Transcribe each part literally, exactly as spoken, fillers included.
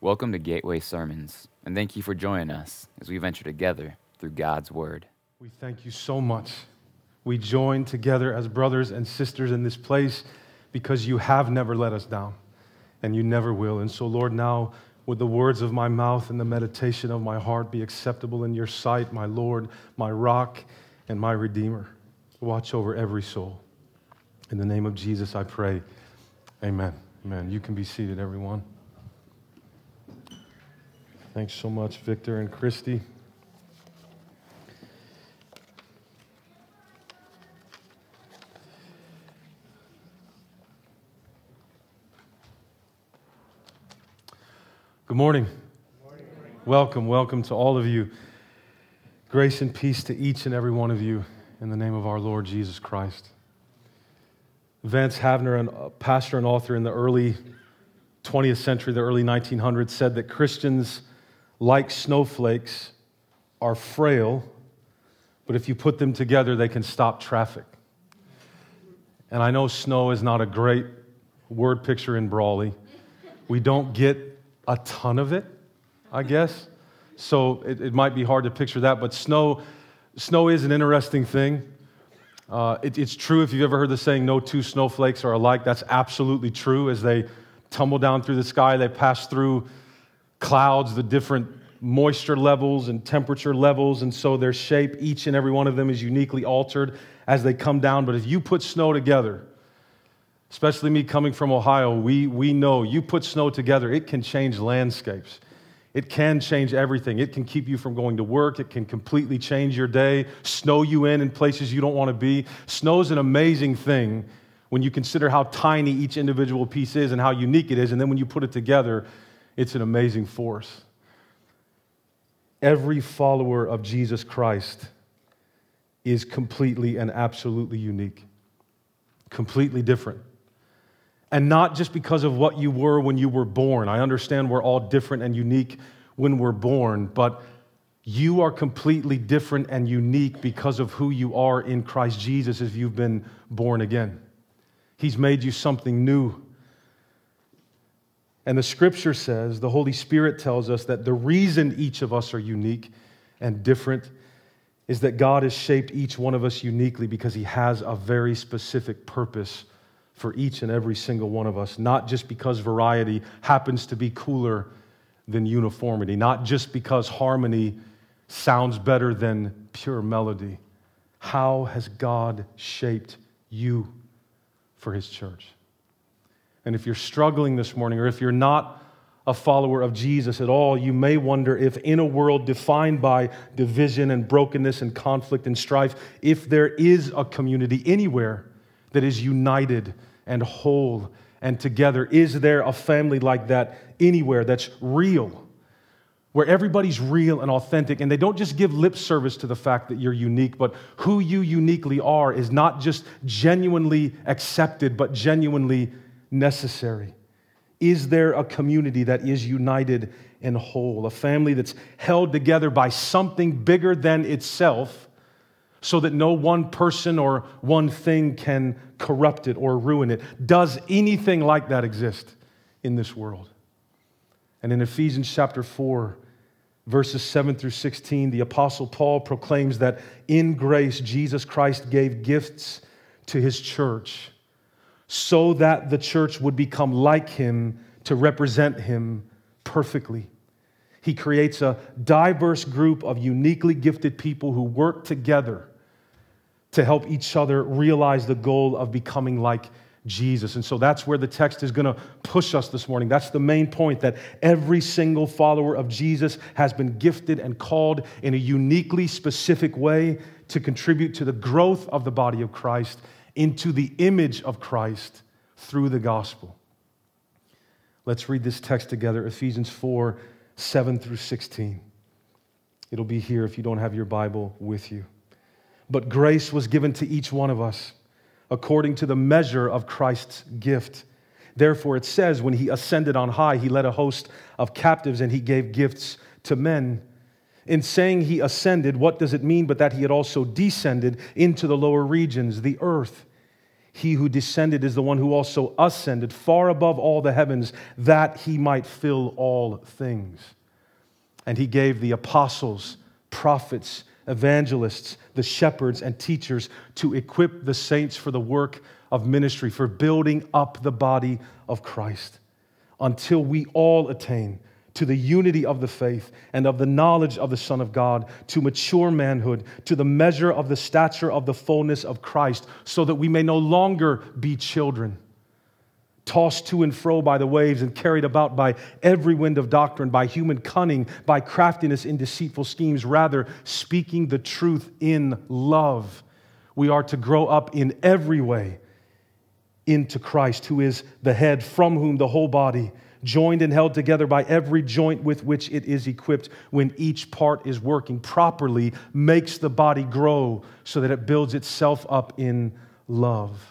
Welcome to Gateway Sermons, and thank you for joining us as we venture together through God's Word. We thank you so much. We join together as brothers and sisters in this place because you have never let us down, and you never will. And so, Lord, now would the words of my mouth and the meditation of my heart be acceptable in your sight, my Lord, my rock, and my Redeemer. Watch over every soul. In the name of Jesus, I pray. Amen. Amen. You can be seated, everyone. Thanks so much, Victor and Christy. Good morning. Good morning. Welcome, welcome to all of you. Grace and peace to each and every one of you in the name of our Lord Jesus Christ. Vance Havner, a pastor and author in the early twentieth century, the early nineteen hundreds, said that Christians, like snowflakes, are frail, but if you put them together, they can stop traffic. And I know snow is not a great word picture in Brawley. We don't get a ton of it, I guess. So it, it might be hard to picture that, but snow, snow is an interesting thing. Uh, it, it's true if you've ever heard the saying, no two snowflakes are alike. That's absolutely true. As they tumble down through the sky, they pass through clouds, the different moisture levels and temperature levels, and so their shape, each and every one of them, is uniquely altered as they come down. But if you put snow together, especially me coming from Ohio, we, we know you put snow together, it can change landscapes. It can change everything. It can keep you from going to work. It can completely change your day, snow you in in places you don't want to be. Snow is an amazing thing when you consider how tiny each individual piece is and how unique it is, and then when you put it together, it's an amazing force. Every follower of Jesus Christ is completely and absolutely unique, completely different. And not just because of what you were when you were born. I understand we're all different and unique when we're born, but you are completely different and unique because of who you are in Christ Jesus if you've been born again. He's made you something new. And the Scripture says, the Holy Spirit tells us that the reason each of us are unique and different is that God has shaped each one of us uniquely because He has a very specific purpose for each and every single one of us, not just because variety happens to be cooler than uniformity, not just because harmony sounds better than pure melody. How has God shaped you for His church? And if you're struggling this morning, or if you're not a follower of Jesus at all, you may wonder if in a world defined by division and brokenness and conflict and strife, if there is a community anywhere that is united and whole and together. Is there a family like that anywhere that's real, where everybody's real and authentic, and they don't just give lip service to the fact that you're unique, but who you uniquely are is not just genuinely accepted, but genuinely necessary? Is there a community that is united and whole, a family that's held together by something bigger than itself, so that no one person or one thing can corrupt it or ruin it? Does anything like that exist in this world? And in Ephesians chapter four, verses seven through sixteen, the Apostle Paul proclaims that in grace, Jesus Christ gave gifts to His church so that the church would become like Him to represent Him perfectly. He creates a diverse group of uniquely gifted people who work together to help each other realize the goal of becoming like Jesus. And so that's where the text is going to push us this morning. That's the main point, that every single follower of Jesus has been gifted and called in a uniquely specific way to contribute to the growth of the body of Christ into the image of Christ through the gospel. Let's read this text together, Ephesians four, seven through sixteen. It'll be here if you don't have your Bible with you. But grace was given to each one of us according to the measure of Christ's gift. Therefore, it says, when He ascended on high, He led a host of captives and He gave gifts to men. In saying He ascended, what does it mean but that He had also descended into the lower regions, the earth? He who descended is the one who also ascended far above all the heavens, that he might fill all things. And he gave the apostles, prophets, evangelists, the shepherds, and teachers to equip the saints for the work of ministry, for building up the body of Christ, until we all attain to the unity of the faith and of the knowledge of the Son of God, to mature manhood, to the measure of the stature of the fullness of Christ, so that we may no longer be children, tossed to and fro by the waves and carried about by every wind of doctrine, by human cunning, by craftiness in deceitful schemes. Rather, speaking the truth in love, we are to grow up in every way into Christ, who is the head, from whom the whole body, joined and held together by every joint with which it is equipped, when each part is working properly, makes the body grow so that it builds itself up in love.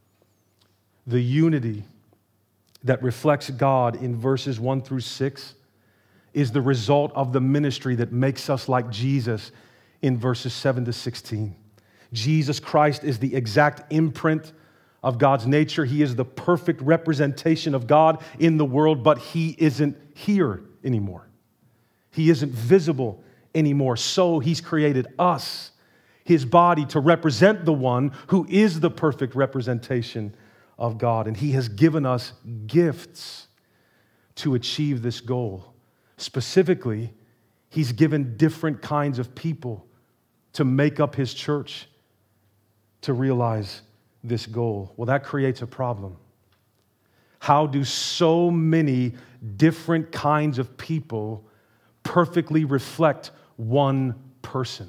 The unity that reflects God in verses one through six is the result of the ministry that makes us like Jesus in verses seven to sixteen. Jesus Christ is the exact imprint of God's nature. He is the perfect representation of God in the world, but He isn't here anymore. He isn't visible anymore. So He's created us, His body, to represent the one who is the perfect representation of God. And He has given us gifts to achieve this goal. Specifically, He's given different kinds of people to make up His church to realize this goal. Well, that creates a problem. How do so many different kinds of people perfectly reflect one person?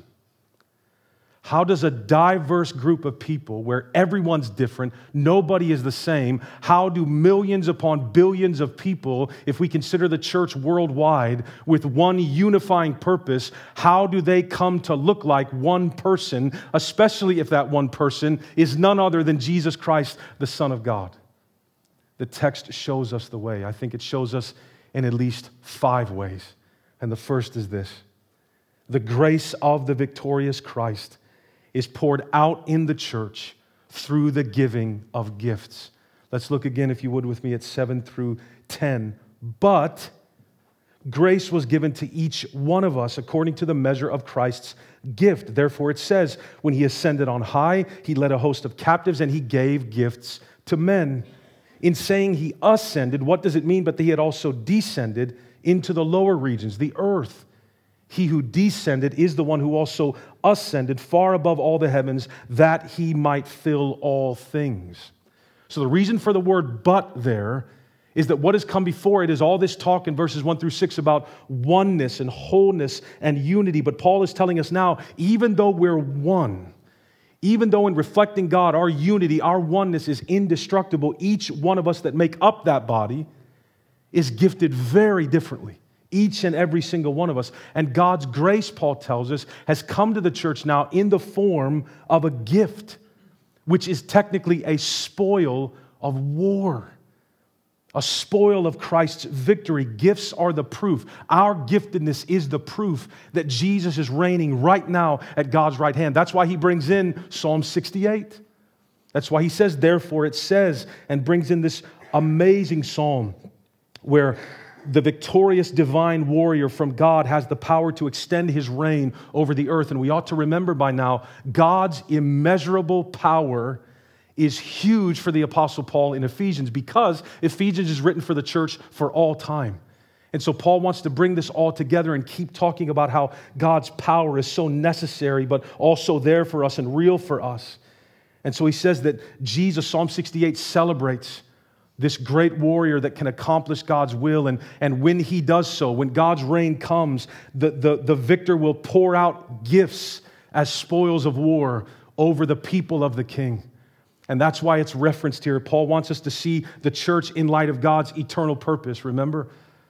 How does a diverse group of people, where everyone's different, nobody is the same, how do millions upon billions of people, if we consider the church worldwide, with one unifying purpose, how do they come to look like one person, especially if that one person is none other than Jesus Christ, the Son of God? The text shows us the way. I think it shows us in at least five ways. And the first is this: the grace of the victorious Christ is poured out in the church through the giving of gifts. Let's look again, if you would, with me at seven through ten. But grace was given to each one of us according to the measure of Christ's gift. Therefore it says, when He ascended on high, He led a host of captives and He gave gifts to men. In saying He ascended, what does it mean but that He had also descended into the lower regions, the earth? He who descended is the one who also ascended far above all the heavens, that He might fill all things. So the reason for the word "but" there is that what has come before it is all this talk in verses one through six about oneness and wholeness and unity. But Paul is telling us now, even though we're one, even though in reflecting God, our unity, our oneness is indestructible, each one of us that make up that body is gifted very differently. Each and every single one of us. And God's grace, Paul tells us, has come to the church now in the form of a gift, which is technically a spoil of war, a spoil of Christ's victory. Gifts are the proof. Our giftedness is the proof that Jesus is reigning right now at God's right hand. That's why he brings in Psalm sixty-eight. That's why he says, therefore it says, and brings in this amazing psalm where the victorious divine warrior from God has the power to extend His reign over the earth. And we ought to remember by now, God's immeasurable power is huge for the Apostle Paul in Ephesians, because Ephesians is written for the church for all time. And so Paul wants to bring this all together and keep talking about how God's power is so necessary, but also there for us and real for us. And so he says that Jesus, Psalm sixty-eight, celebrates this great warrior that can accomplish God's will. And, and when he does so, when God's reign comes, the, the, the victor will pour out gifts as spoils of war over the people of the king. And that's why it's referenced here. Paul wants us to see the church in light of God's eternal purpose, remember?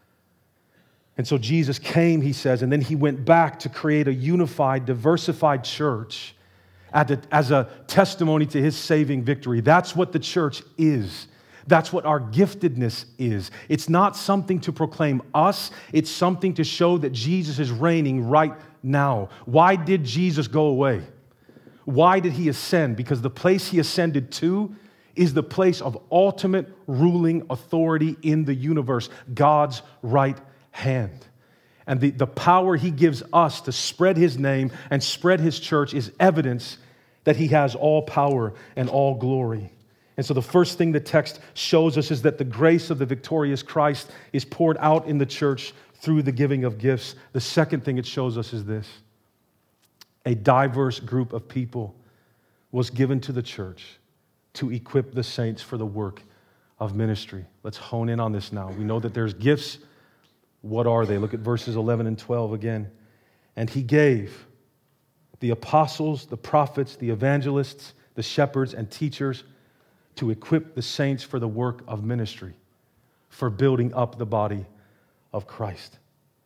And so Jesus came, he says, and then he went back to create a unified, diversified church as a testimony to his saving victory. That's what the church is. That's what our giftedness is. It's not something to proclaim us. It's something to show that Jesus is reigning right now. Why did Jesus go away? Why did he ascend? Because the place he ascended to is the place of ultimate ruling authority in the universe, God's right hand. And the, the power he gives us to spread his name and spread his church is evidence that he has all power and all glory. And so the first thing the text shows us is that the grace of the victorious Christ is poured out in the church through the giving of gifts. The second thing it shows us is this: a diverse group of people was given to the church to equip the saints for the work of ministry. Let's hone in on this now. We know that there's gifts. What are they? Look at verses eleven and twelve again. And he gave the apostles, the prophets, the evangelists, the shepherds, and teachers to equip the saints for the work of ministry, for building up the body of Christ.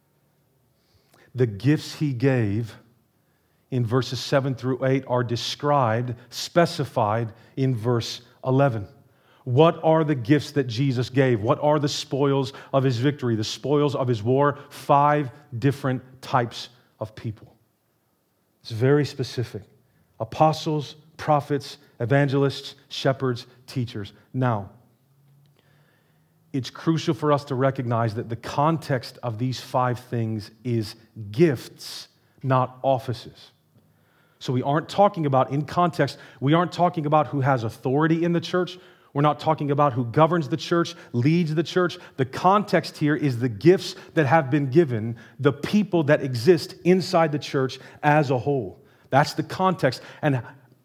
The gifts he gave in verses seven through eight are described, specified in verse eleven. What are the gifts that Jesus gave? What are the spoils of his victory, the spoils of his war? Five different types of people. It's very specific. Apostles, prophets, evangelists, shepherds, teachers. Now, it's crucial for us to recognize that the context of these five things is gifts, not offices. So we aren't talking about, in context, we aren't talking about who has authority in the church. We're not talking about who governs the church, leads the church. The context here is the gifts that have been given, the people that exist inside the church as a whole. That's the context. And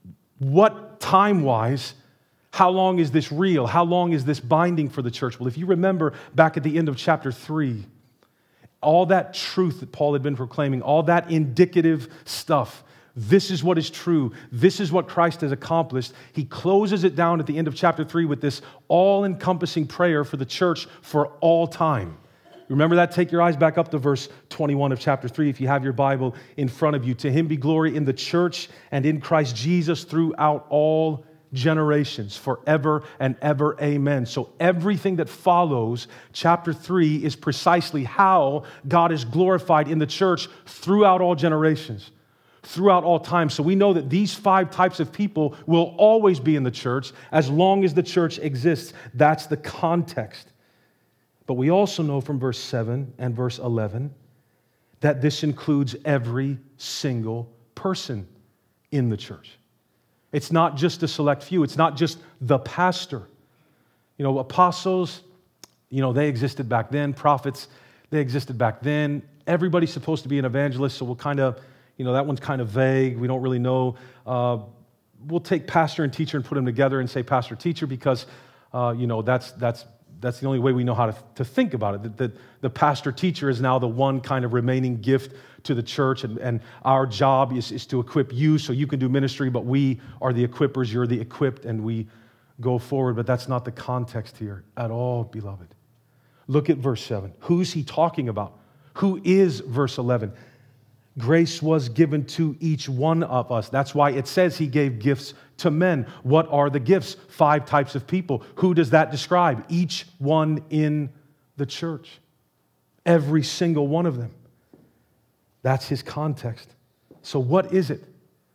what time-wise, how long is this real? How long is this binding for the church? Well, if you remember back at the end of chapter three, all that truth that Paul had been proclaiming, all that indicative stuff, this is what is true. This is what Christ has accomplished. He closes it down at the end of chapter three with this all-encompassing prayer for the church for all time. Remember that? Take your eyes back up to verse twenty-one of chapter three if you have your Bible in front of you. To him be glory in the church and in Christ Jesus throughout all generations, forever and ever. Amen. So everything that follows chapter three is precisely how God is glorified in the church throughout all generations, throughout all time. So we know that these five types of people will always be in the church as long as the church exists. That's the context. But we also know from verse seven and verse eleven that this includes every single person in the church. It's not just a select few. It's not just the pastor. You know, apostles, you know, they existed back then. Prophets, they existed back then. Everybody's supposed to be an evangelist, so we'll kind of, you know, that one's kind of vague. We don't really know. Uh, we'll take pastor and teacher and put them together and say pastor, teacher, because, uh, you know, that's that's that's the only way we know how to, to think about it. The, the, the pastor teacher is now the one kind of remaining gift to the church, and, and our job is, is to equip you so you can do ministry, but we are the equippers, you're the equipped, and we go forward. But that's not the context here at all, beloved. Look at verse seven. Who's he talking about? Who is verse eleven? Grace was given to each one of us. That's why it says he gave gifts to men. What are the gifts? Five types of people. Who does that describe? Each one in the church. Every single one of them. That's his context. So what is it?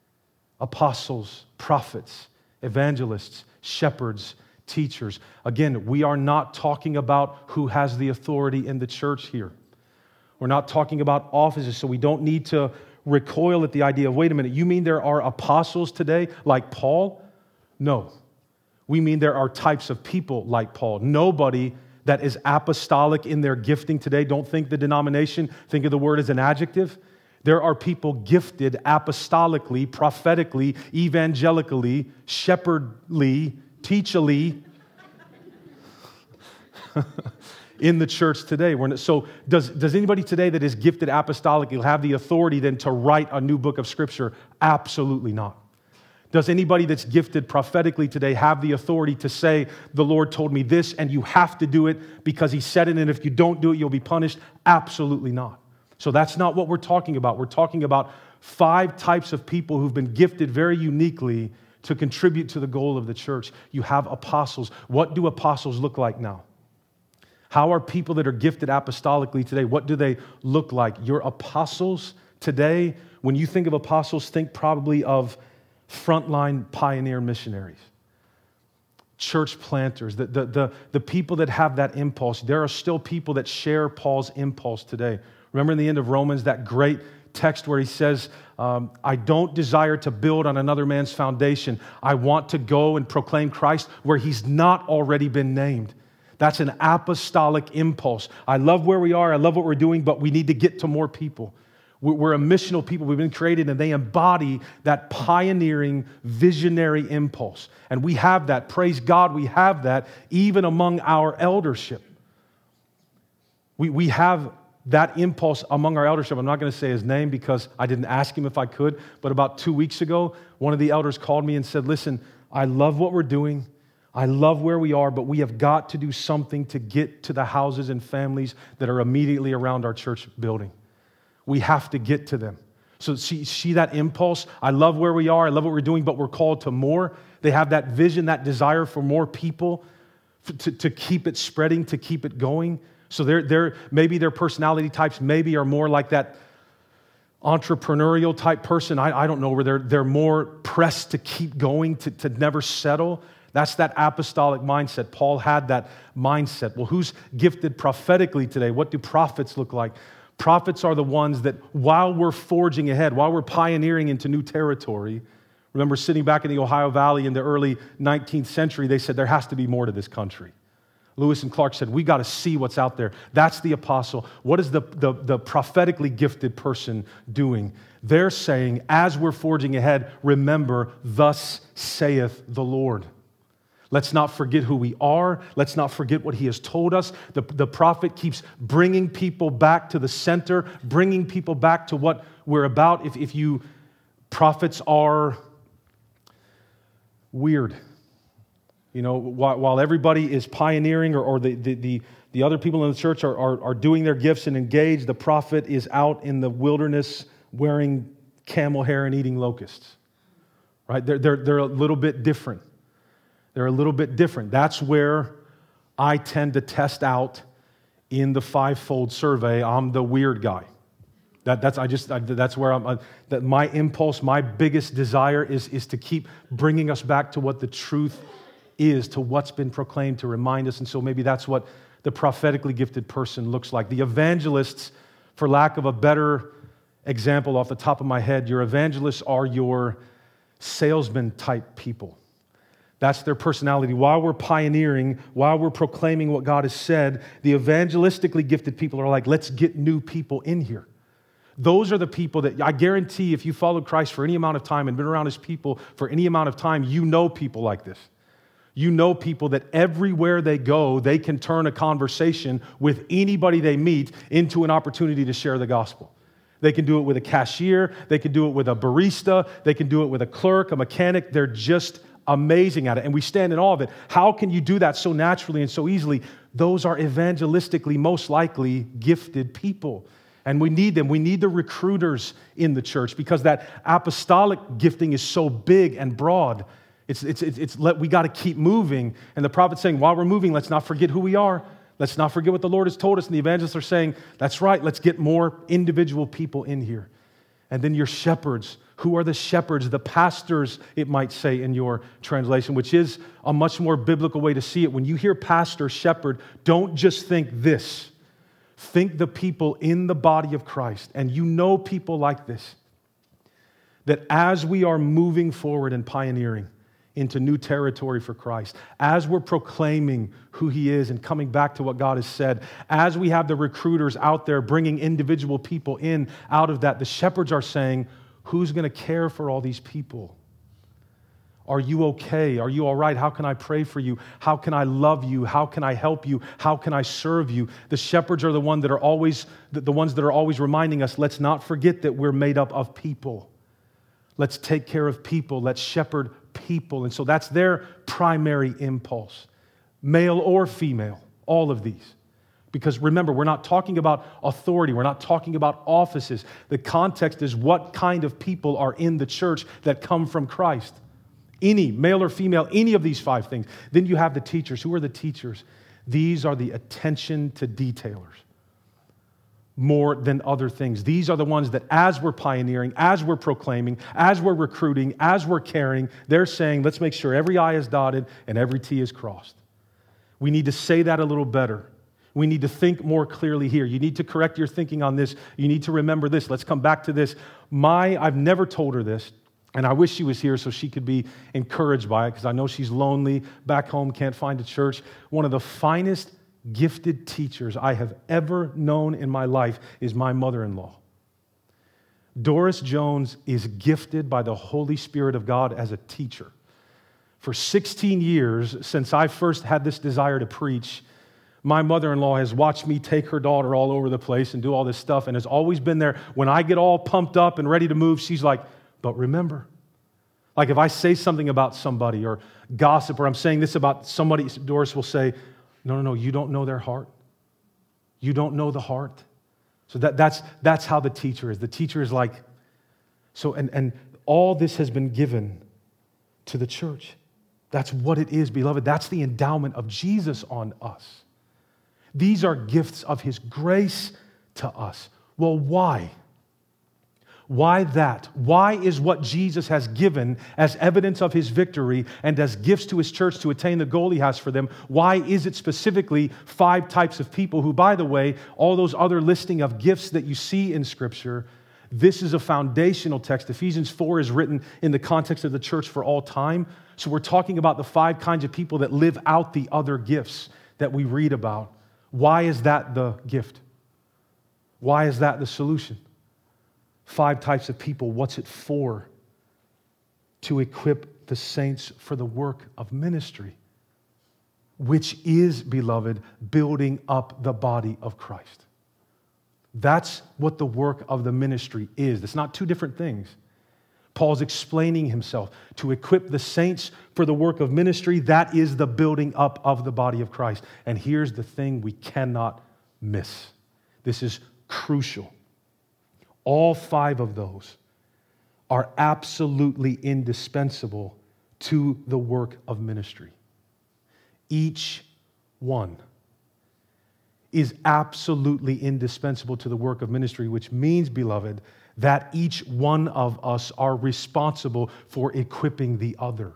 Apostles, prophets, evangelists, shepherds, teachers. Again, we are not talking about who has the authority in the church here. We're not talking about offices, so we don't need to recoil at the idea of, wait a minute, you mean there are apostles today like Paul? No. We mean there are types of people like Paul. Nobody that is apostolic in their gifting today, don't think the denomination, think of the word as an adjective. There are people gifted apostolically, prophetically, evangelically, shepherdly, teachally, in the church today. So does, does anybody today that is gifted apostolically have the authority then to write a new book of Scripture? Absolutely not. Does anybody that's gifted prophetically today have the authority to say, the Lord told me this and you have to do it because he said it, and if you don't do it, you'll be punished? Absolutely not. So that's not what we're talking about. We're talking about five types of people who've been gifted very uniquely to contribute to the goal of the church. You have apostles. What do apostles look like now? How are people that are gifted apostolically today, what do they look like? Your apostles today, when you think of apostles, think probably of frontline pioneer missionaries. church planters, the, the, the, the people that have that impulse. There are still people that share Paul's impulse today. Remember in the end of Romans, that great text where he says, um, I don't desire to build on another man's foundation. I want to go and proclaim Christ where he's not already been named. That's an apostolic impulse. I love where we are. I love what we're doing, but we need to get to more people. We're a missional people. We've been created, and they embody that pioneering, visionary impulse. And we have that. Praise God, we have that even among our eldership. We, we have that impulse among our eldership. I'm not going to say his name because I didn't ask him if I could, but about two weeks ago, one of the elders called me and said, listen, I love what we're doing. I love where we are, but we have got to do something to get to the houses and families that are immediately around our church building. We have to get to them. So see, see that impulse? I love where we are. I love what we're doing, but we're called to more. They have that vision, that desire for more people to, to keep it spreading, to keep it going. So they're, they're, maybe their personality types maybe are more like that entrepreneurial type person. I, I don't know, where they're, they're more pressed to keep going, to, to never settle. That's that apostolic mindset. Paul had that mindset. Well, who's gifted prophetically today? What do prophets look like? Prophets are the ones that while we're forging ahead, while we're pioneering into new territory, remember sitting back in the Ohio Valley in the early nineteenth century, they said there has to be more to this country. Lewis and Clark said, we got to see what's out there. That's the apostle. What is the, the, the prophetically gifted person doing? They're saying, as we're forging ahead, remember, thus saith the Lord. Let's not forget who we are. Let's not forget what he has told us. The, the prophet keeps bringing people back to the center, bringing people back to what we're about. If, if you, prophets are weird. You know, while, while everybody is pioneering or, or the, the, the, the other people in the church are, are, are doing their gifts and engaged, the prophet is out in the wilderness wearing camel hair and eating locusts. Right? They're, they're, they're a little bit different. They're a little bit different. That's where I tend to test out in the fivefold survey. I'm the weird guy. That, that's I just I, that's where I'm. I, that my impulse, my biggest desire is is to keep bringing us back to what the truth is, to what's been proclaimed, to remind us. And so maybe that's what the prophetically gifted person looks like. The evangelists, for lack of a better example off the top of my head, your evangelists are your salesman type people. That's their personality. While we're pioneering, while we're proclaiming what God has said, the evangelistically gifted people are like, let's get new people in here. Those are the people that I guarantee if you followed Christ for any amount of time and been around his people for any amount of time, you know people like this. You know people that everywhere they go, they can turn a conversation with anybody they meet into an opportunity to share the gospel. They can do it with a cashier. They can do it with a barista. They can do it with a clerk, a mechanic. They're just amazing at it, and we stand in awe of it. How can you do that so naturally and so easily? Those are evangelistically most likely gifted people, and we need them. We need the recruiters in the church because that apostolic gifting is so big and broad. It's, it's, it's, it's let, we got to keep moving, and the prophet's saying, while we're moving, let's not forget who we are. Let's not forget what the Lord has told us, and the evangelists are saying, that's right, let's get more individual people in here. And then your shepherds. Who are the shepherds? The pastors, it might say in your translation, which is a much more biblical way to see it. When you hear pastor, shepherd, don't just think this. Think the people in the body of Christ. And you know people like this. That as we are moving forward and pioneering into new territory for Christ, as we're proclaiming who he is and coming back to what God has said, as we have the recruiters out there bringing individual people in out of that, the shepherds are saying, who's going to care for all these people? Are you okay? Are you all right? How can I pray for you? How can I love you? How can I help you? How can I serve you? The shepherds are the ones that are always the ones that are always reminding us, let's not forget that we're made up of people. Let's take care of people. Let's shepherd people. And so that's their primary impulse, male or female, all of these. Because remember, we're not talking about authority. We're not talking about offices. The context is what kind of people are in the church that come from Christ. Any, male or female, any of these five things. Then you have the teachers. Who are the teachers? These are the attention to detailers. more than other things. These are the ones that as we're pioneering, as we're proclaiming, as we're recruiting, as we're caring, they're saying, let's make sure every I is dotted and every T is crossed. We need to say that a little better. We need to think more clearly here. You need to correct your thinking on this. You need to remember this. Let's come back to this. My, I've never told her this, and I wish she was here so she could be encouraged by it, because I know she's lonely, back home, can't find a church. One of the finest gifted teachers I have ever known in my life is my mother-in-law. Doris Jones is gifted by the Holy Spirit of God as a teacher. For sixteen years, since I first had this desire to preach, my mother-in-law has watched me take her daughter all over the place and do all this stuff, and has always been there. When I get all pumped up and ready to move, she's like, but remember, like if I say something about somebody or gossip, or I'm saying this about somebody, Doris will say, no, no, no, you don't know their heart. You don't know the heart. So that, that's, that's how the teacher is. The teacher is like, so, and, and all this has been given to the church. That's what it is, beloved. That's the endowment of Jesus on us. These are gifts of His grace to us. Well, why? Why that? Why is what Jesus has given as evidence of His victory and as gifts to His church to attain the goal He has for them, why is it specifically five types of people who, by the way, all those other listing of gifts that you see in Scripture, this is a foundational text. Ephesians four is written in the context of the church for all time. So we're talking about the five kinds of people that live out the other gifts that we read about. Why is that the gift? Why is that the solution? Five types of people. What's it for? To equip the saints for the work of ministry, which is, beloved, building up the body of Christ. That's what the work of the ministry is. It's not two different things. Paul's explaining himself. To equip the saints for the work of ministry, that is the building up of the body of Christ. And here's the thing we cannot miss. This is crucial. All five of those are absolutely indispensable to the work of ministry. Each one is absolutely indispensable to the work of ministry, which means, beloved, that each one of us are responsible for equipping the other.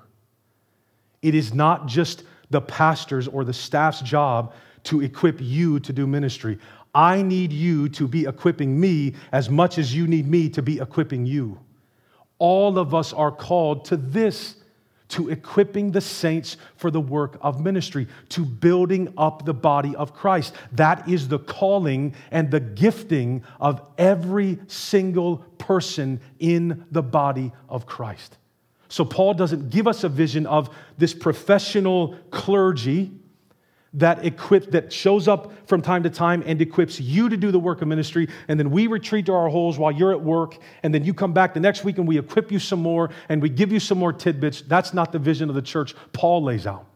It is not just the pastor's or the staff's job to equip you to do ministry. I need you to be equipping me as much as you need me to be equipping you. All of us are called to this, to equipping the saints for the work of ministry, to building up the body of Christ. That is the calling and the gifting of every single person in the body of Christ. So Paul doesn't give us a vision of this professional clergy that equips, that shows up from time to time and equips you to do the work of ministry, and then we retreat to our holes while you're at work, and then you come back the next week and we equip you some more and we give you some more tidbits. That's not the vision of the church Paul lays out.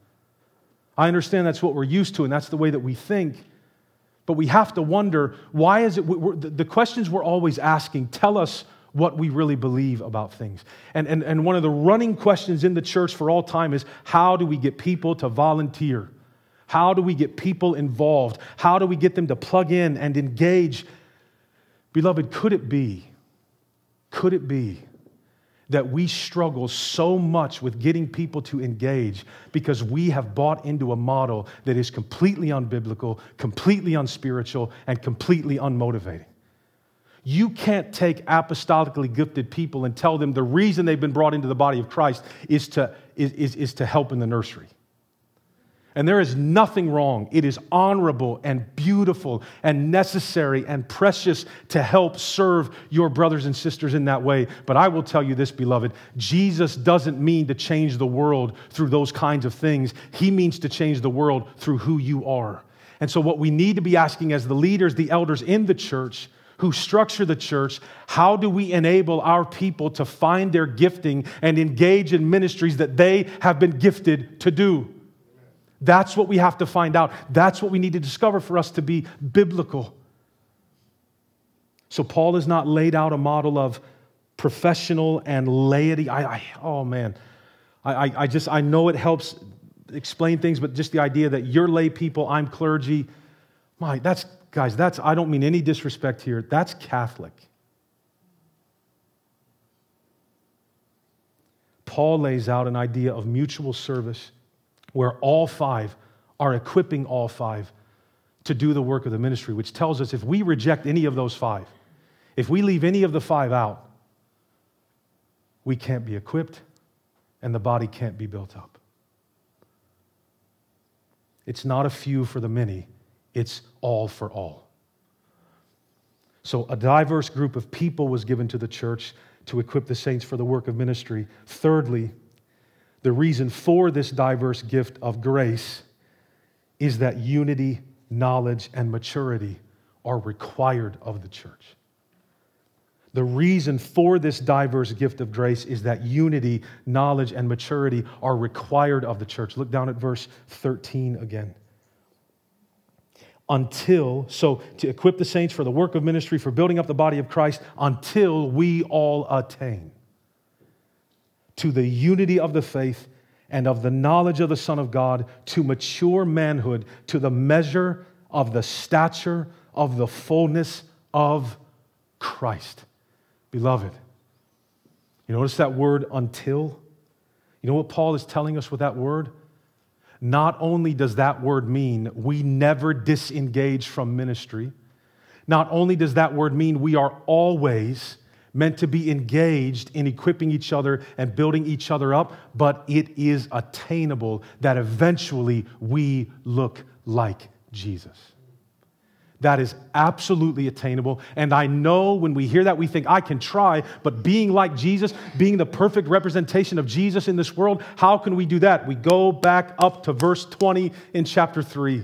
I understand that's what we're used to and that's the way that we think, but we have to wonder, why is it, we're, the questions we're always asking tell us what we really believe about things. And, and, and one of the running questions in the church for all time is, how do we get people to volunteer? How do we get people involved? How do we get them to plug in and engage? Beloved, could it be, could it be that we struggle so much with getting people to engage because we have bought into a model that is completely unbiblical, completely unspiritual, and completely unmotivating? You can't take apostolically gifted people and tell them the reason they've been brought into the body of Christ is to, is, is, is to help in the nursery. And there is nothing wrong. It is honorable and beautiful and necessary and precious to help serve your brothers and sisters in that way. But I will tell you this, beloved, Jesus doesn't mean to change the world through those kinds of things. He means to change the world through who you are. And so what we need to be asking as the leaders, the elders in the church who structure the church, how do we enable our people to find their gifting and engage in ministries that they have been gifted to do? That's what we have to find out. That's what we need to discover for us to be biblical. So Paul has not laid out a model of professional and laity. I, I oh man, I, I, I just I know it helps explain things, but just the idea that you're lay people, I'm clergy, my that's guys, that's, I don't mean any disrespect here, that's Catholic. Paul lays out an idea of mutual service where all five are equipping all five to do the work of the ministry, which tells us if we reject any of those five, if we leave any of the five out, we can't be equipped and the body can't be built up. It's not a few for the many, it's all for all. So a diverse group of people was given to the church to equip the saints for the work of ministry. Thirdly, the reason for this diverse gift of grace is that unity, knowledge, and maturity are required of the church. The reason for this diverse gift of grace is that unity, knowledge, and maturity are required of the church. Look down at verse thirteen again. Until, so to equip the saints for the work of ministry, for building up the body of Christ, until we all attain to the unity of the faith and of the knowledge of the Son of God, to mature manhood, to the measure of the stature of the fullness of Christ. Beloved, you notice that word until? You know what Paul is telling us with that word? Not only does that word mean we never disengage from ministry, not only does that word mean we are always meant to be engaged in equipping each other and building each other up, but it is attainable that eventually we look like Jesus. That is absolutely attainable. And I know when we hear that, we think, I can try, but being like Jesus, being the perfect representation of Jesus in this world, how can we do that? We go back up to verse twenty in chapter three.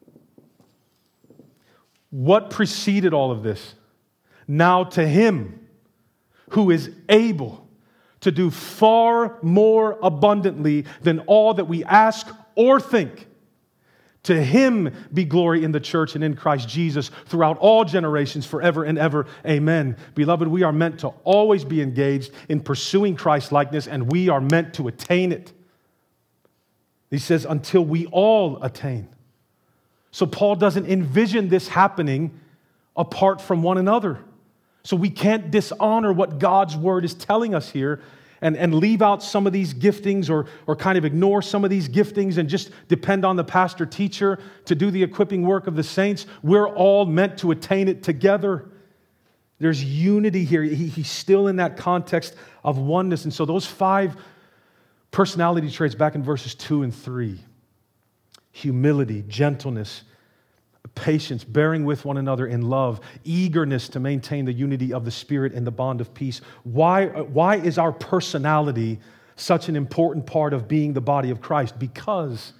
What preceded all of this? Now to him who is able to do far more abundantly than all that we ask or think, to him be glory in the church and in Christ Jesus throughout all generations, forever and ever. Amen. Beloved, we are meant to always be engaged in pursuing Christ-likeness, and we are meant to attain it. He says, until we all attain. So Paul doesn't envision this happening apart from one another. So we can't dishonor what God's word is telling us here and, and leave out some of these giftings or, or kind of ignore some of these giftings and just depend on the pastor teacher to do the equipping work of the saints. We're all meant to attain it together. There's unity here. He, he's still in that context of oneness. And so those five personality traits back in verses two and three, humility, gentleness, patience, bearing with one another in love, eagerness to maintain the unity of the Spirit and the bond of peace. Why, why is our personality such an important part of being the body of Christ? Because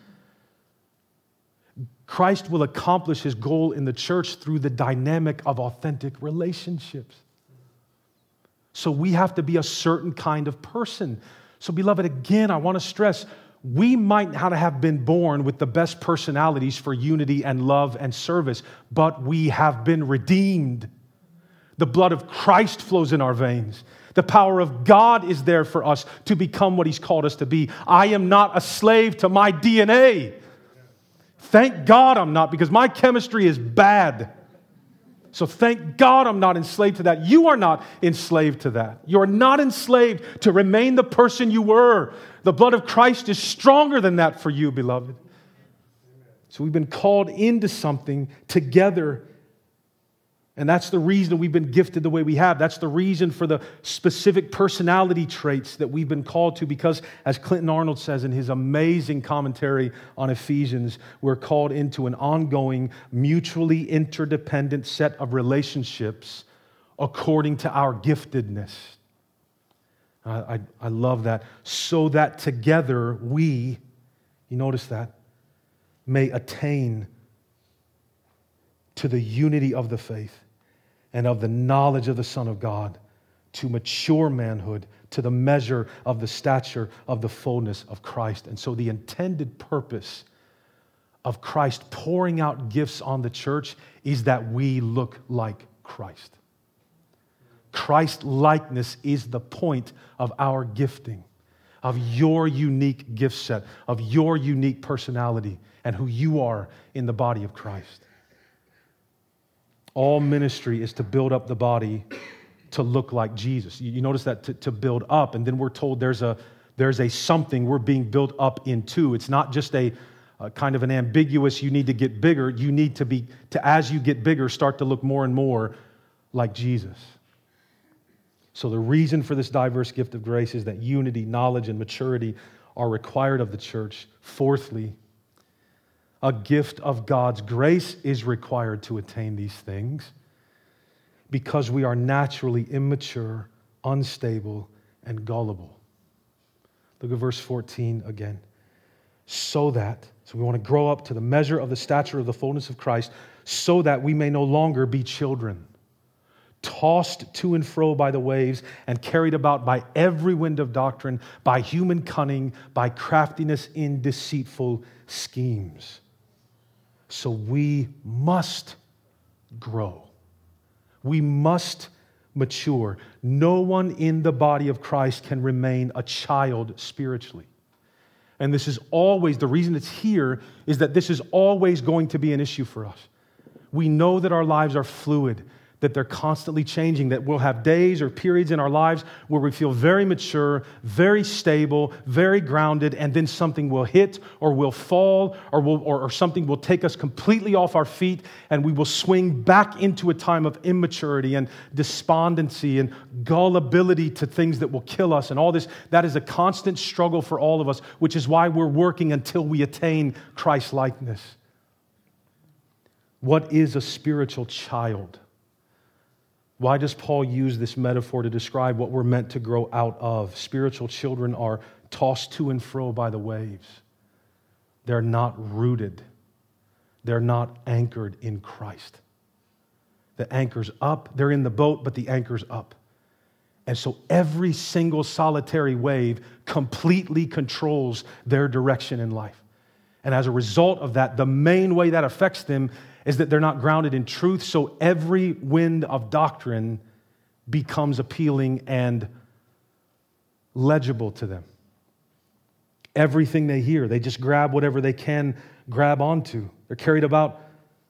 Christ will accomplish his goal in the church through the dynamic of authentic relationships. So we have to be a certain kind of person. So beloved, again, I want to stress, we might not have been born with the best personalities for unity and love and service, but we have been redeemed. The blood of Christ flows in our veins. The power of God is there for us to become what he's called us to be. I am not a slave to my D N A. Thank God I'm not, because my chemistry is bad. So thank God I'm not enslaved to that. You are not enslaved to that. You are not enslaved to remain the person you were. The blood of Christ is stronger than that for you, beloved. So we've been called into something together. And that's the reason we've been gifted the way we have. That's the reason for the specific personality traits that we've been called to, because as Clinton Arnold says in his amazing commentary on Ephesians, we're called into an ongoing, mutually interdependent set of relationships according to our giftedness. I, I, I love that. So that together we, you notice that, may attain to the unity of the faith and of the knowledge of the Son of God, to mature manhood, to the measure of the stature of the fullness of Christ. And so the intended purpose of Christ pouring out gifts on the church is that we look like Christ. Christ-likeness is the point of our gifting, of your unique gift set, of your unique personality, and who you are in the body of Christ. All ministry is to build up the body to look like Jesus. You, you notice that to, to build up, and then we're told there's a there's a something we're being built up into. It's not just a, a kind of an ambiguous, you need to get bigger. You need to be, to as you get bigger, start to look more and more like Jesus. So the reason for this diverse gift of grace is that unity, knowledge, and maturity are required of the church. Fourthly, a gift of God's grace is required to attain these things because we are naturally immature, unstable, and gullible. Look at verse fourteen again. So that, so we want to grow up to the measure of the stature of the fullness of Christ, so that we may no longer be children, tossed to and fro by the waves and carried about by every wind of doctrine, by human cunning, by craftiness in deceitful schemes. So we must grow. We must mature. No one in the body of Christ can remain a child spiritually. And this is always, the reason it's here is that this is always going to be an issue for us. We know that our lives are fluid, that they're constantly changing, that we'll have days or periods in our lives where we feel very mature, very stable, very grounded, and then something will hit or will fall or, will, or, or something will take us completely off our feet, and we will swing back into a time of immaturity and despondency and gullibility to things that will kill us and all this. That is a constant struggle for all of us, which is why we're working until we attain Christ-likeness. What is a spiritual child? Why does Paul use this metaphor to describe what we're meant to grow out of? Spiritual children are tossed to and fro by the waves. They're not rooted. They're not anchored in Christ. The anchor's up. They're in the boat, but the anchor's up. And so every single solitary wave completely controls their direction in life. And as a result of that, the main way that affects them is that they're not grounded in truth, so every wind of doctrine becomes appealing and legible to them. Everything they hear, they just grab whatever they can grab onto. They're carried about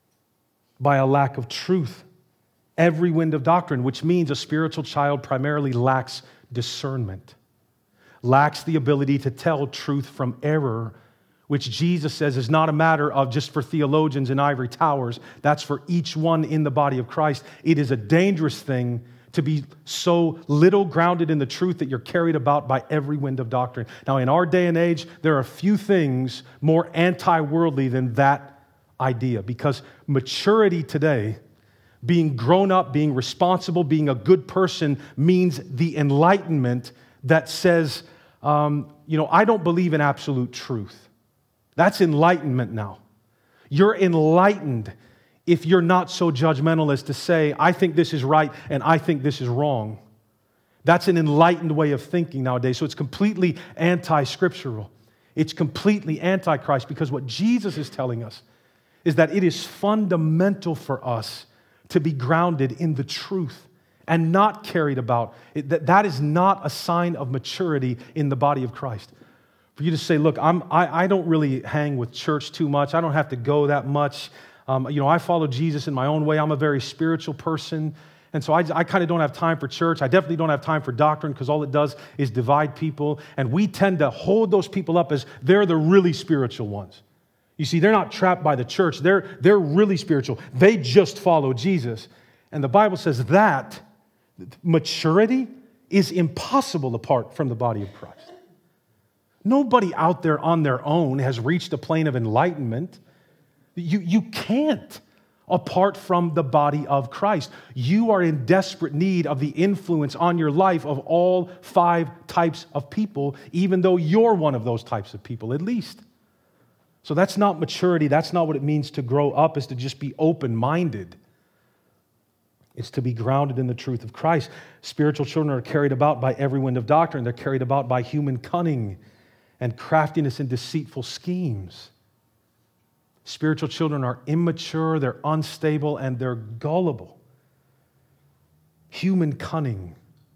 by a lack of truth. Every wind of doctrine, which means a spiritual child primarily lacks discernment, lacks the ability to tell truth from error, which Jesus says is not a matter of just for theologians in ivory towers. That's for each one in the body of Christ. It is a dangerous thing to be so little grounded in the truth that you're carried about by every wind of doctrine. Now, in our day and age, there are few things more anti-worldly than that idea, because maturity today, being grown up, being responsible, being a good person, means the enlightenment that says, um, you know, I don't believe in absolute truth. That's enlightenment now. You're enlightened if you're not so judgmental as to say, I think this is right and I think this is wrong. That's an enlightened way of thinking nowadays. So it's completely anti-scriptural. It's completely anti-Christ, because what Jesus is telling us is that it is fundamental for us to be grounded in the truth and not carried about. It, that, that is not a sign of maturity in the body of Christ. For you to say, look, I'm, I, I don't really hang with church too much. I don't have to go that much. Um, you know, I follow Jesus in my own way. I'm a very spiritual person. And so I, I kind of don't have time for church. I definitely don't have time for doctrine, because all it does is divide people. And we tend to hold those people up as they're the really spiritual ones. You see, they're not trapped by the church. They're, they're really spiritual. They just follow Jesus. And the Bible says that maturity is impossible apart from the body of Christ. Nobody out there on their own has reached a plane of enlightenment. You, you can't apart from the body of Christ. You are in desperate need of the influence on your life of all five types of people, even though you're one of those types of people, at least. So that's not maturity. That's not what it means to grow up, is to just be open-minded. It's to be grounded in the truth of Christ. Spiritual children are carried about by every wind of doctrine. They're carried about by human cunning and craftiness and deceitful schemes. Spiritual children are immature, they're unstable, and they're gullible. Human cunning,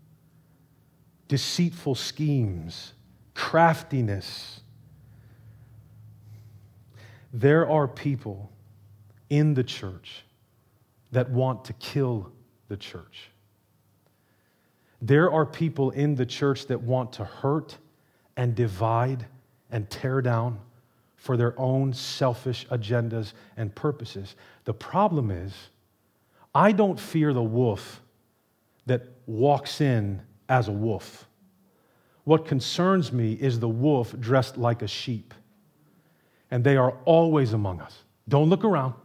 deceitful schemes, craftiness. There are people in the church that want to kill the church. There are people in the church that want to hurt and divide and tear down for their own selfish agendas and purposes. The problem is, I don't fear the wolf that walks in as a wolf. What concerns me is the wolf dressed like a sheep. And they are always among us. Don't look around.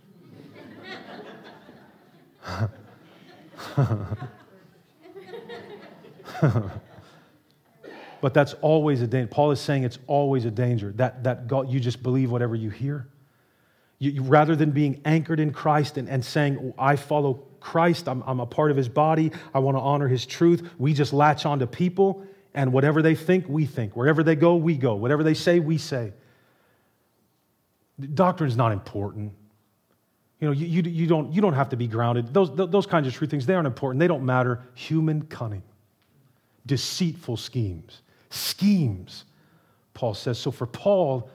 But that's always a danger. Paul is saying it's always a danger. That, that God, you just believe whatever you hear. You, you, rather than being anchored in Christ and, and saying, oh, I follow Christ, I'm, I'm a part of his body, I want to honor his truth, we just latch on to people, and whatever they think, we think. Wherever they go, we go. Whatever they say, we say. Doctrine is not important. You know, you, you, you, don't, you don't have to be grounded. Those, those kinds of true things, they aren't important. They don't matter. Human cunning, deceitful schemes. Schemes, Paul says. So for Paul,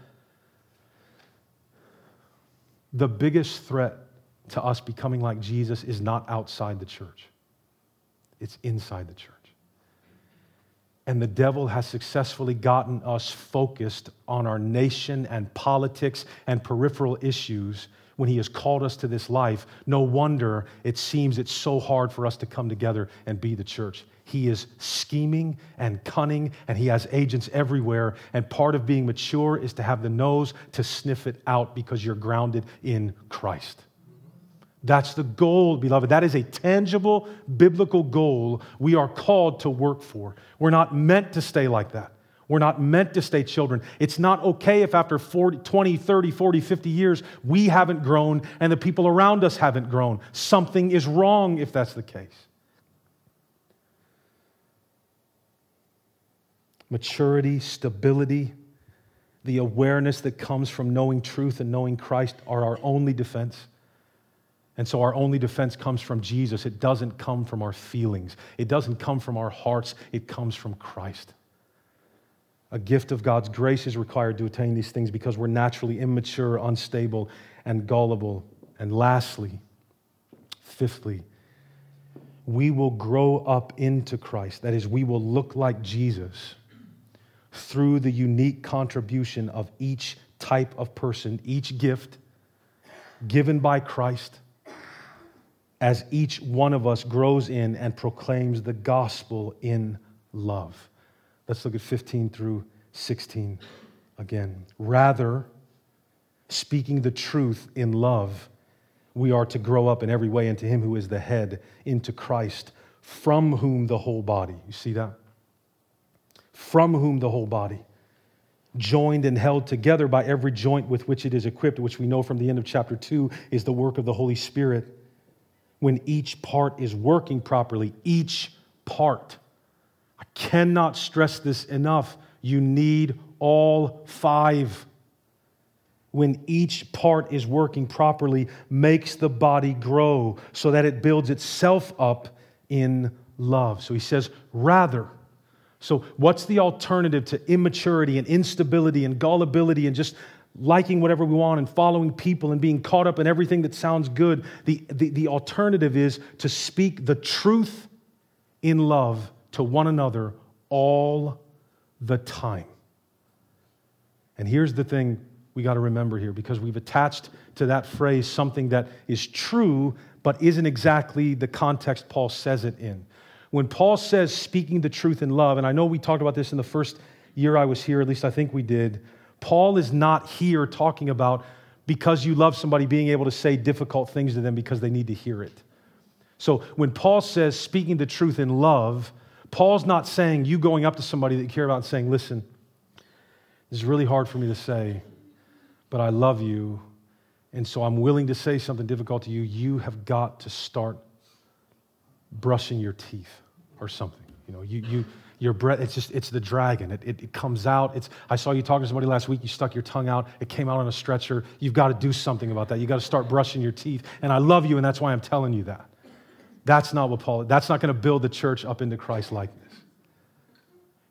the biggest threat to us becoming like Jesus is not outside the church. It's inside the church. And the devil has successfully gotten us focused on our nation and politics and peripheral issues when he has called us to this life. No wonder it seems it's so hard for us to come together and be the church. He is scheming and cunning, and he has agents everywhere. And part of being mature is to have the nose to sniff it out because you're grounded in Christ. That's the goal, beloved. That is a tangible biblical goal we are called to work for. We're not meant to stay like that. We're not meant to stay children. It's not okay if after forty, twenty, thirty, forty, fifty years we haven't grown and the people around us haven't grown. Something is wrong if that's the case. Maturity, stability, the awareness that comes from knowing truth and knowing Christ are our only defense. And so our only defense comes from Jesus. It doesn't come from our feelings. It doesn't come from our hearts. It comes from Christ. A gift of God's grace is required to attain these things because we're naturally immature, unstable, and gullible. And lastly, fifthly, we will grow up into Christ. That is, we will look like Jesus through the unique contribution of each type of person, each gift given by Christ, as each one of us grows in and proclaims the gospel in love. Let's look at fifteen through sixteen again. Rather, speaking the truth in love, we are to grow up in every way into him who is the head, into Christ, from whom the whole body, you see that? From whom the whole body, joined and held together by every joint with which it is equipped, which we know from the end of chapter two is the work of the Holy Spirit. When each part is working properly, each part. I cannot stress this enough. You need all five. When each part is working properly, makes the body grow so that it builds itself up in love. So he says, rather. So what's the alternative to immaturity and instability and gullibility and just liking whatever we want and following people and being caught up in everything that sounds good? The, the, the alternative is to speak the truth in love to one another all the time. And here's the thing we got to remember here, because we've attached to that phrase something that is true but isn't exactly the context Paul says it in. When Paul says speaking the truth in love, and I know we talked about this in the first year I was here, at least I think we did, Paul is not here talking about because you love somebody being able to say difficult things to them because they need to hear it. So when Paul says speaking the truth in love, Paul's not saying you going up to somebody that you care about and saying, listen, this is really hard for me to say, but I love you, and so I'm willing to say something difficult to you. You have got to start brushing your teeth or something. You know, you you your breath, it's just, it's the dragon. It, it, it comes out. It's. I saw you talking to somebody last week, you stuck your tongue out, it came out on a stretcher. You've got to do something about that. You've got to start brushing your teeth. And I love you, and that's why I'm telling you that. That's not what Paul, that's not going to build the church up into Christ likeness. If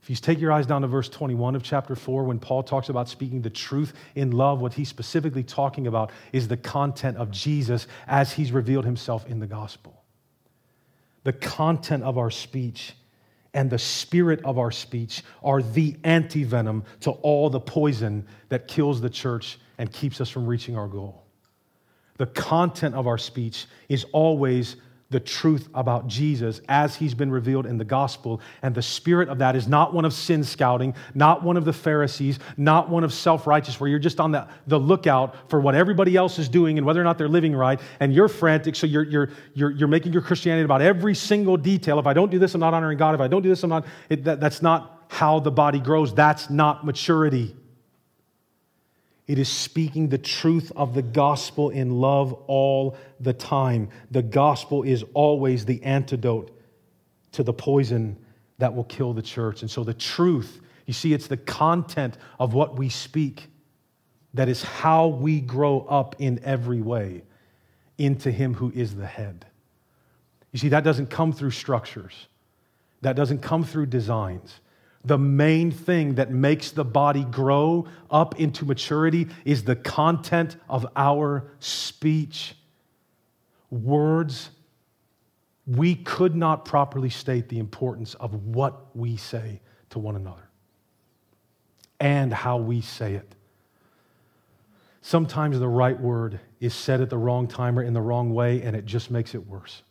If you take your eyes down to verse twenty-one of chapter four, when Paul talks about speaking the truth in love, what he's specifically talking about is the content of Jesus as he's revealed himself in the gospel. The content of our speech and the spirit of our speech are the antivenom to all the poison that kills the church and keeps us from reaching our goal. The content of our speech is always the truth about Jesus as he's been revealed in the gospel. And the spirit of that is not one of sin scouting, not one of the Pharisees, not one of self-righteous, where you're just on the, the lookout for what everybody else is doing and whether or not they're living right. And you're frantic, so you're, you're, you're, you're making your Christianity about every single detail. If I don't do this, I'm not honoring God. If I don't do this, I'm not. It, that, that's not how the body grows. That's not maturity. It is speaking the truth of the gospel in love all the time. The gospel is always the antidote to the poison that will kill the church. And so the truth, you see, it's the content of what we speak that is how we grow up in every way into Him who is the head. You see, that doesn't come through structures. That doesn't come through designs. The main thing that makes the body grow up into maturity is the content of our speech. Words, we could not properly state the importance of what we say to one another and how we say it. Sometimes the right word is said at the wrong time or in the wrong way, and it just makes it worse.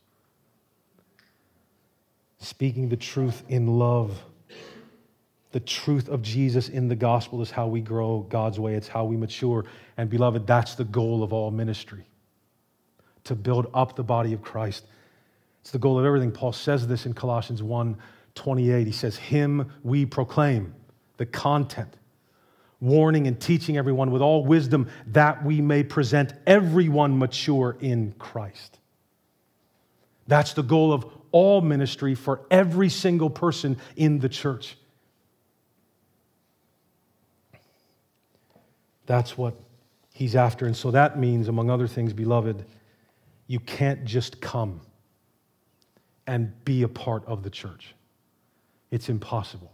Speaking the truth in love. The truth of Jesus in the gospel is how we grow God's way. It's how we mature. And beloved, that's the goal of all ministry. To build up the body of Christ. It's the goal of everything. Paul says this in Colossians one twenty-eight. He says, Him we proclaim, the content, warning and teaching everyone with all wisdom that we may present everyone mature in Christ. That's the goal of all ministry for every single person in the church. That's what He's after. And so that means, among other things, beloved, you can't just come and be a part of the church. It's impossible.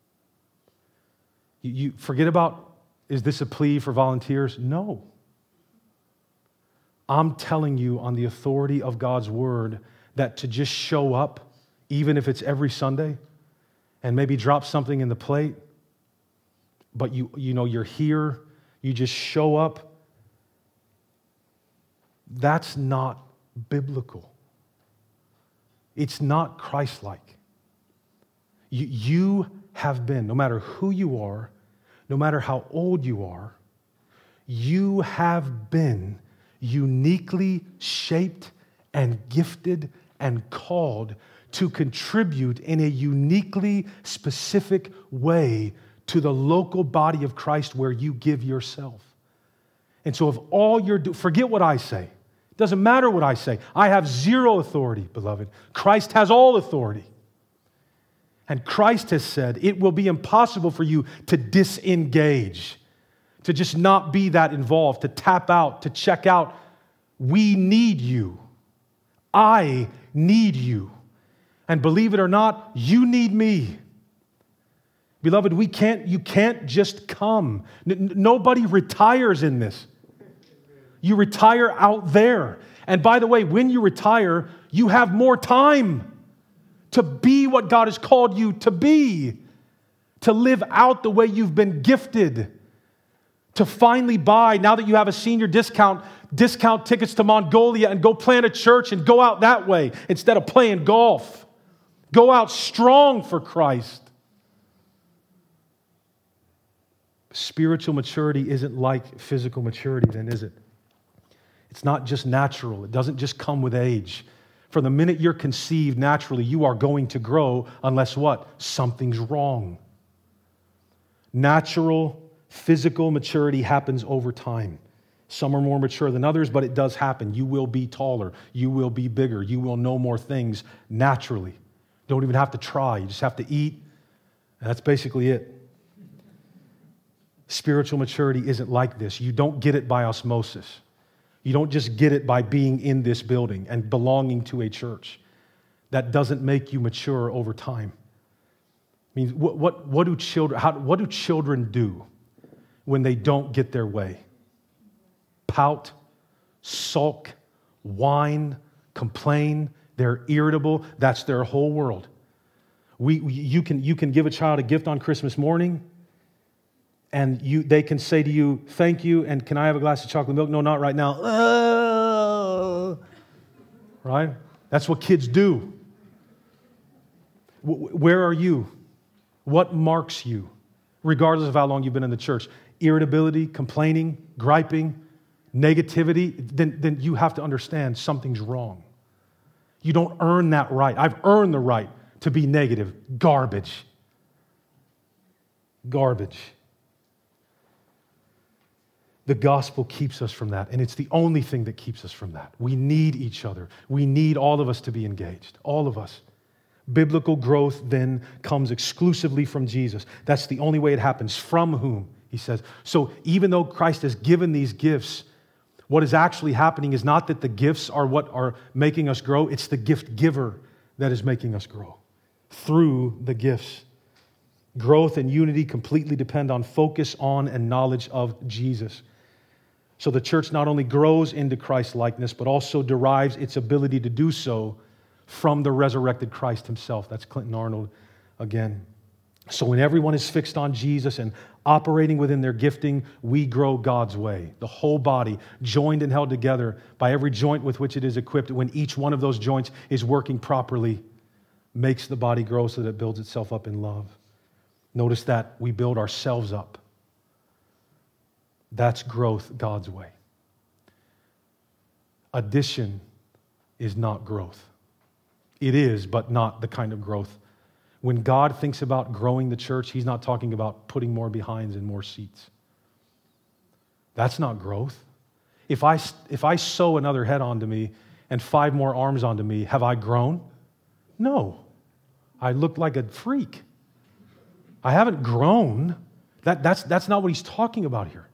You, you forget about, is this a plea for volunteers? No. I'm telling you on the authority of God's word that to just show up, even if it's every Sunday, and maybe drop something in the plate, but you, you know, you're here, you just show up, that's not biblical. It's not Christ-like. You, you have been, no matter who you are, no matter how old you are, you have been uniquely shaped and gifted and called to contribute in a uniquely specific way to the local body of Christ where you give yourself. And so if all you're doing, forget what I say. It doesn't matter what I say. I have zero authority, beloved. Christ has all authority. And Christ has said it will be impossible for you to disengage, to just not be that involved, to tap out, to check out. We need you. I need you. And believe it or not, you need me. Beloved, we can't, you can't just come. N- nobody retires in this. You retire out there. And by the way, when you retire, you have more time to be what God has called you to be, to live out the way you've been gifted, to finally buy, now that you have a senior discount, discount tickets to Mongolia and go plant a church and go out that way instead of playing golf. Go out strong for Christ. Spiritual maturity isn't like physical maturity, then, is it? It's not just natural. It doesn't just come with age. From the minute you're conceived naturally, you are going to grow unless what? Something's wrong. Natural, physical maturity happens over time. Some are more mature than others, but it does happen. You will be taller. You will be bigger. You will know more things naturally. You don't even have to try. You just have to eat. And that's basically it. Spiritual maturity isn't like this. You don't get it by osmosis. You don't just get it by being in this building and belonging to a church. That doesn't make you mature over time. mean, what, what, what do children, how, what do children do when they don't get their way? Pout, sulk, whine, complain. They're irritable. That's their whole world. We, we, you can, you can give a child a gift on Christmas morning, and you, they can say to you, thank you, and can I have a glass of chocolate milk? No, not right now. Uh, right? That's what kids do. W- where are you? What marks you? Regardless of how long you've been in the church. Irritability, complaining, griping, negativity, then, then you have to understand something's wrong. You don't earn that right. I've earned the right to be negative. Garbage. Garbage. The gospel keeps us from that, and it's the only thing that keeps us from that. We need each other. We need all of us to be engaged, all of us. Biblical growth then comes exclusively from Jesus. That's the only way it happens. From whom, he says. So even though Christ has given these gifts, what is actually happening is not that the gifts are what are making us grow, it's the gift giver that is making us grow through the gifts. Growth and unity completely depend on focus on and knowledge of Jesus. So the church not only grows into Christ's likeness, but also derives its ability to do so from the resurrected Christ himself. That's Clinton Arnold again. So when everyone is fixed on Jesus and operating within their gifting, we grow God's way. The whole body, joined and held together by every joint with which it is equipped, when each one of those joints is working properly, makes the body grow so that it builds itself up in love. Notice that we build ourselves up. That's growth God's way. Addition is not growth. It is, but not the kind of growth. When God thinks about growing the church, he's not talking about putting more behinds and more seats. That's not growth. If I, if I sew another head onto me and five more arms onto me, have I grown? No. I look like a freak. I haven't grown. That, that's, that's not what he's talking about here.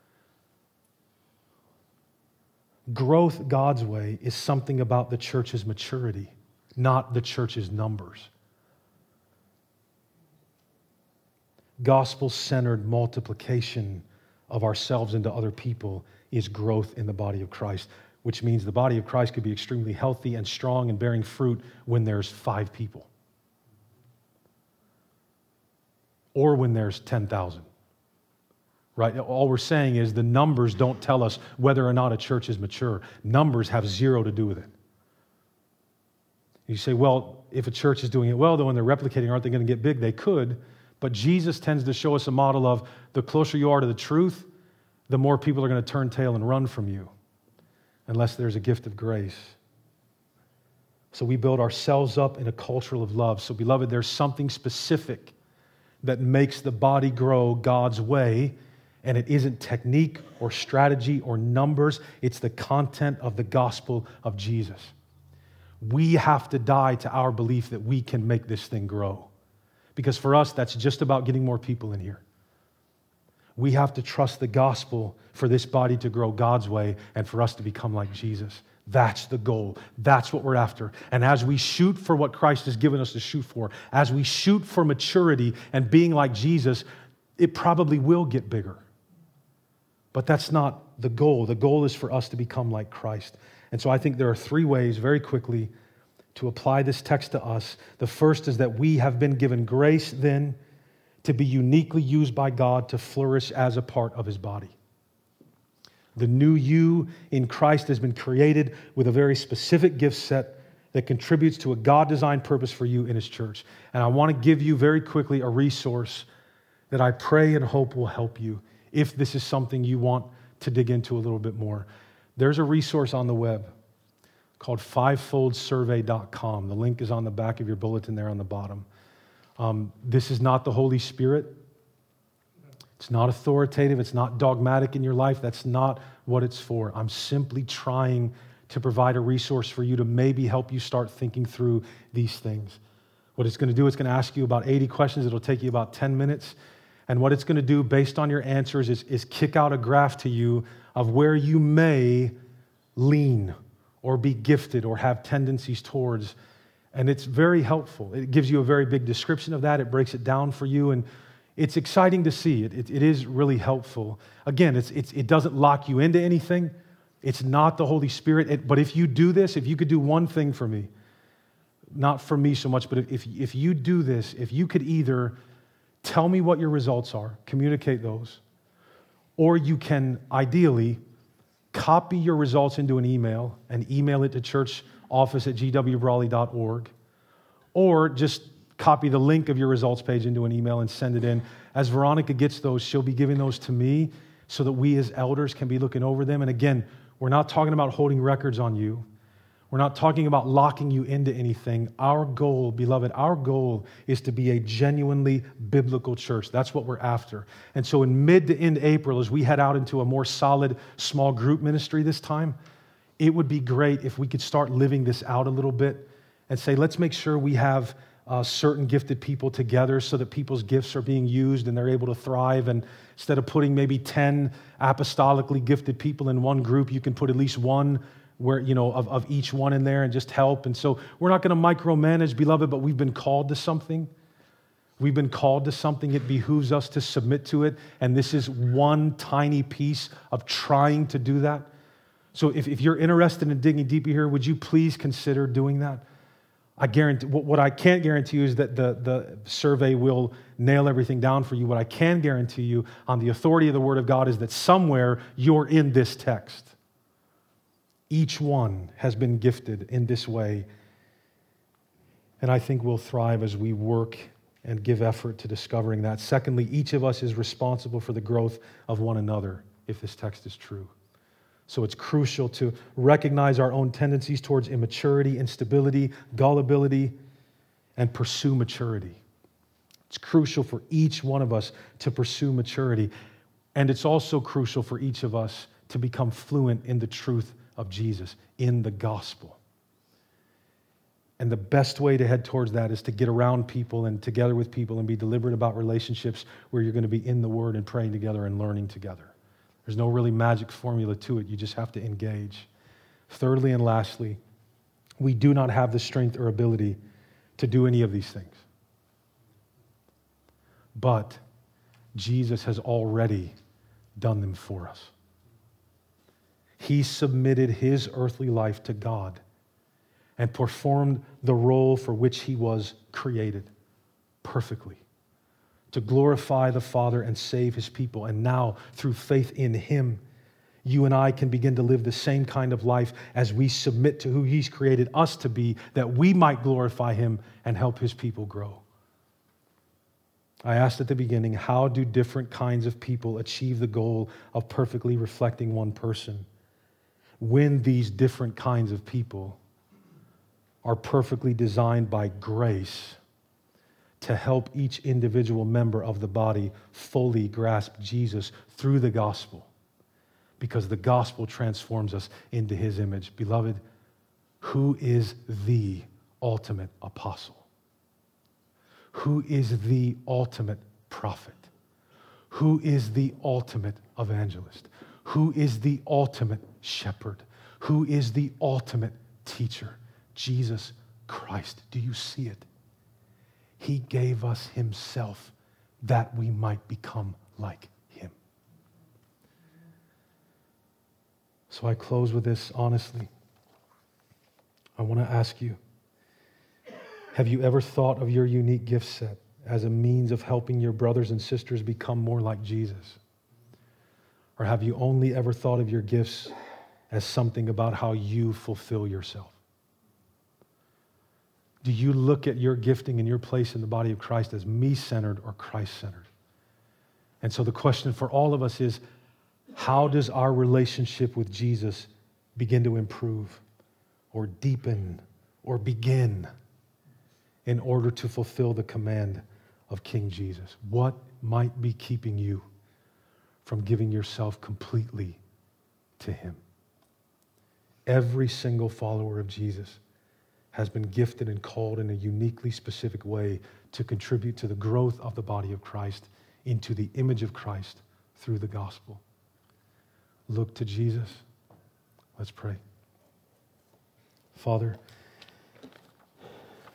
Growth God's way is something about the church's maturity, not the church's numbers. Gospel-centered multiplication of ourselves into other people is growth in the body of Christ, which means the body of Christ could be extremely healthy and strong and bearing fruit when there's five people. Or when there's ten thousand. Right? All we're saying is the numbers don't tell us whether or not a church is mature. Numbers have zero to do with it. You say, well, if a church is doing it well, though, and they're replicating, aren't they going to get big? They could. But Jesus tends to show us a model of the closer you are to the truth, the more people are going to turn tail and run from you, unless there's a gift of grace. So we build ourselves up in a culture of love. So, beloved, there's something specific that makes the body grow God's way, and it isn't technique or strategy or numbers. It's the content of the gospel of Jesus. We have to die to our belief that we can make this thing grow. Because for us, that's just about getting more people in here. We have to trust the gospel for this body to grow God's way and for us to become like Jesus. That's the goal. That's what we're after. And as we shoot for what Christ has given us to shoot for, as we shoot for maturity and being like Jesus, it probably will get bigger. But that's not the goal. The goal is for us to become like Christ. And so I think there are three ways, very quickly, to apply this text to us. The first is that we have been given grace then to be uniquely used by God to flourish as a part of his body. The new you in Christ has been created with a very specific gift set that contributes to a God-designed purpose for you in his church. And I want to give you very quickly a resource that I pray and hope will help you if this is something you want to dig into a little bit more. There's a resource on the web called five fold survey dot com. The link is on the back of your bulletin there on the bottom. Um, this is not the Holy Spirit. It's not authoritative. It's not dogmatic in your life. That's not what it's for. I'm simply trying to provide a resource for you to maybe help you start thinking through these things. What it's going to do, it's going to ask you about eighty questions. It'll take you about ten minutes. And what it's going to do based on your answers is, is kick out a graph to you of where you may lean or be gifted or have tendencies towards. And it's very helpful. It gives you a very big description of that. It breaks it down for you, and it's exciting to see. It, it, it is really helpful. Again, it's, it's, it doesn't lock you into anything. It's not the Holy Spirit. It, but if you do this, if you could do one thing for me, not for me so much, but if, if you do this, if you could either tell me what your results are, communicate those, or you can ideally copy your results into an email and email it to church office at g w brawley dot org, or just copy the link of your results page into an email and send it in. As Veronica gets those, she'll be giving those to me so that we as elders can be looking over them. And again, we're not talking about holding records on you. We're not talking about locking you into anything. Our goal, beloved, our goal is to be a genuinely biblical church. That's what we're after. And so in mid to end April, as we head out into a more solid small group ministry this time, it would be great if we could start living this out a little bit and say, let's make sure we have uh, certain gifted people together so that people's gifts are being used and they're able to thrive. And instead of putting maybe ten apostolically gifted people in one group, you can put at least one where, you know, of, of each one in there and just help. And so we're not going to micromanage, beloved, but we've been called to something. We've been called to something. It behooves us to submit to it. And this is one tiny piece of trying to do that. So if, if you're interested in digging deeper here, would you please consider doing that? I guarantee, what, what I can't guarantee you is that the, the survey will nail everything down for you. What I can guarantee you on the authority of the Word of God is that somewhere you're in this text. Each one has been gifted in this way. And I think we'll thrive as we work and give effort to discovering that. Secondly, each of us is responsible for the growth of one another, if this text is true. So it's crucial to recognize our own tendencies towards immaturity, instability, gullibility, and pursue maturity. It's crucial for each one of us to pursue maturity. And it's also crucial for each of us to become fluent in the truth of Jesus, in the gospel. And the best way to head towards that is to get around people and together with people and be deliberate about relationships where you're going to be in the Word and praying together and learning together. There's no really magic formula to it. You just have to engage. Thirdly and lastly, we do not have the strength or ability to do any of these things. But Jesus has already done them for us. He submitted his earthly life to God and performed the role for which he was created perfectly, to glorify the Father and save his people. And now, through faith in him, you and I can begin to live the same kind of life as we submit to who he's created us to be, that we might glorify him and help his people grow. I asked at the beginning, how do different kinds of people achieve the goal of perfectly reflecting one person? When these different kinds of people are perfectly designed by grace to help each individual member of the body fully grasp Jesus through the gospel, because the gospel transforms us into his image. Beloved, who is the ultimate apostle? Who is the ultimate prophet? Who is the ultimate evangelist? Who is the ultimate shepherd? Who is the ultimate teacher? Jesus Christ. Do you see it? He gave us himself that we might become like him. So I close with this honestly. I want to ask you, have you ever thought of your unique gift set as a means of helping your brothers and sisters become more like Jesus? Or have you only ever thought of your gifts as something about how you fulfill yourself? Do you look at your gifting and your place in the body of Christ as me-centered or Christ-centered? And so the question for all of us is, how does our relationship with Jesus begin to improve or deepen or begin in order to fulfill the command of King Jesus? What might be keeping you from giving yourself completely to him? Every single follower of Jesus has been gifted and called in a uniquely specific way to contribute to the growth of the body of Christ into the image of Christ through the gospel. Look to Jesus. Let's pray. Father,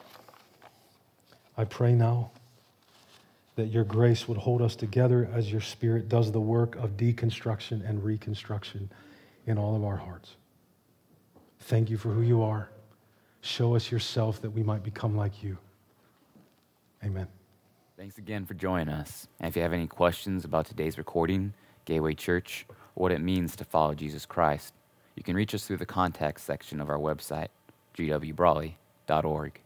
I pray now that your grace would hold us together as your Spirit does the work of deconstruction and reconstruction in all of our hearts. Thank you for who you are. Show us yourself that we might become like you. Amen. Thanks again for joining us. And if you have any questions about today's recording, Gateway Church, or what it means to follow Jesus Christ, you can reach us through the contact section of our website, g w brawley dot org.